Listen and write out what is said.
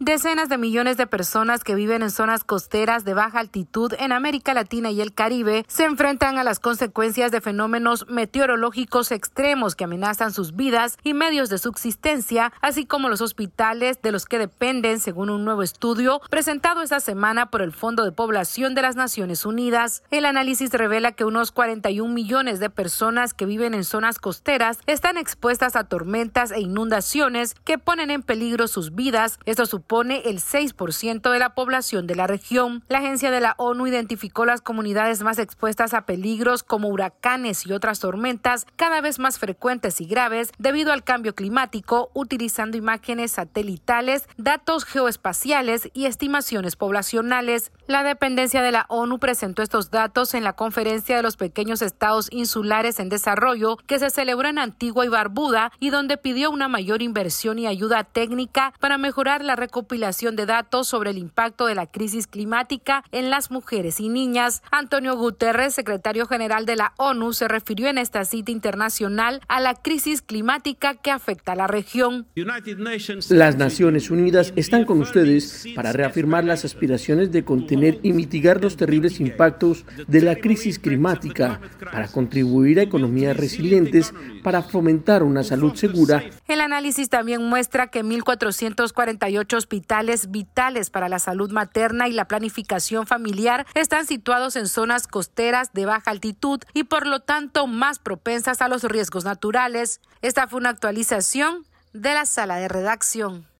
Decenas de millones de personas que viven en zonas costeras de baja altitud en América Latina y el Caribe se enfrentan a las consecuencias de fenómenos meteorológicos extremos que amenazan sus vidas y medios de subsistencia, así como los hospitales de los que dependen, según un nuevo estudio presentado esta semana por el Fondo de Población de las Naciones Unidas. El análisis revela que unos 41 millones de personas que viven en zonas costeras están expuestas a tormentas e inundaciones que ponen en peligro sus vidas. Esto supone el 6% de la población de la región. La agencia de la ONU identificó las comunidades más expuestas a peligros como huracanes y otras tormentas cada vez más frecuentes y graves debido al cambio climático, utilizando imágenes satelitales, datos geoespaciales y estimaciones poblacionales. La dependencia de la ONU presentó estos datos en la Conferencia de los Pequeños Estados Insulares en Desarrollo que se celebró en Antigua y Barbuda y donde pidió una mayor inversión y ayuda técnica para mejorar la recopilación de datos sobre el impacto de la crisis climática en las mujeres y niñas. Antonio Guterres, secretario general de la ONU, se refirió en esta cita internacional a la crisis climática que afecta a la región. Las Naciones Unidas están con ustedes para reafirmar las aspiraciones de contener y mitigar los terribles impactos de la crisis climática, para contribuir a economías resilientes, para fomentar una salud segura. El análisis también muestra que 1.448 hospitales vitales para la salud materna y la planificación familiar están situados en zonas costeras de baja altitud y por lo tanto más propensas a los riesgos naturales. Esta fue una actualización de la sala de redacción.